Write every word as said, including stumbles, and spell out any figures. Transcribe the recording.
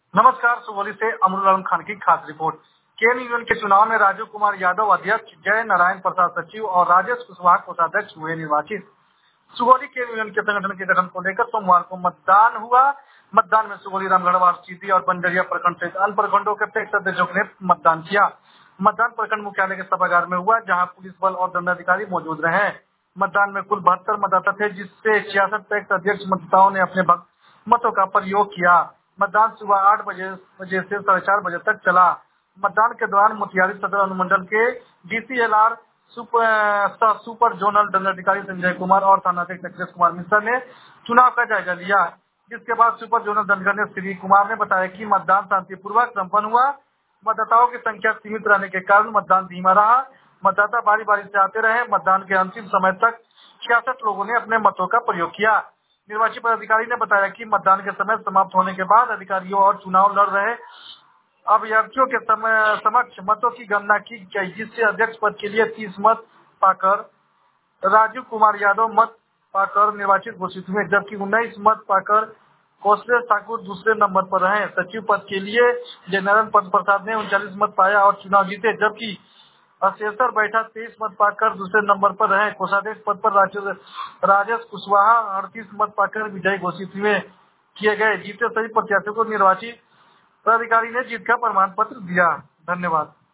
नमस्कार। सुगौली से अमरुल आलम खान की खास रिपोर्ट। केन यूनियन के चुनाव में राजीव कुमार यादव अध्यक्ष, जय नारायण प्रसाद सचिव और राजेश कुशवाहा कोषाध्यक्ष हुए निर्वाचित। सुगौली केन यूनियन के संगठन के गठन को लेकर सोमवार को मतदान हुआ। मतदान में सुगौली, रामगढ़, सीधी और बंजरिया प्रखंड सहित अन्य प्रखंडों के पैक्स अध्यक्षों ने मतदान किया। मतदान प्रखंड मुख्यालय के सभागार में हुआ, जहाँ पुलिस बल और दंडाधिकारी मौजूद रहे। मतदान में कुल बहत्तर मतदाता थे, जिससे छियासठ पैक्स अध्यक्ष मतदाताओं ने अपने मतों का प्रयोग किया। मतदान सुबह आठ बजे बजे से साढ़े चार बजे तक चला। मतदान के दौरान मोतिहारी सदर अनुमंडल के डीसीएलआर सुपर, सुपर जोनल दंडाधिकारी संजय कुमार और थानाध्यक्ष अखिलेश कुमार मिश्रा ने चुनाव का जायजा लिया। जिसके बाद सुपर जोनल दंडाधिकारी श्री कुमार ने बताया कि मतदान शांतिपूर्वक संपन्न हुआ। मतदाताओं की संख्या सीमित रहने के कारण मतदान धीमा रहा। मतदाता बारी बारी से आते रहे। मतदान के अंतिम समय तक छियासठ लोगों ने अपने मतों का प्रयोग किया। निर्वाची पदाधिकारी ने बताया कि मतदान के समय समाप्त होने के बाद अधिकारियों और चुनाव लड़ रहे अभ्यर्थियों के समय समक्ष मतों की गणना की गई, जिससे अध्यक्ष पद के लिए तीस मत पाकर राजीव कुमार यादव मत पाकर निर्वाचित घोषित हुए, जबकि उन्नीस मत पाकर कौशलेश ठाकुर दूसरे नंबर पर रहे। सचिव पद के लिए जयनारायण प्रसाद ने उनचालीस मत पाया और चुनाव जीते, जबकि अशेषर बैठा तेईस मत पाकर दूसरे नंबर पर रहे। कोषाध्यक्ष पद पर राजेश कुशवाहा अड़तीस मत पाकर विजयी घोषित हुए किए गए। जीते सभी प्रत्याशियों को निर्वाची पदाधिकारी ने जीत का प्रमाण पत्र दिया। धन्यवाद।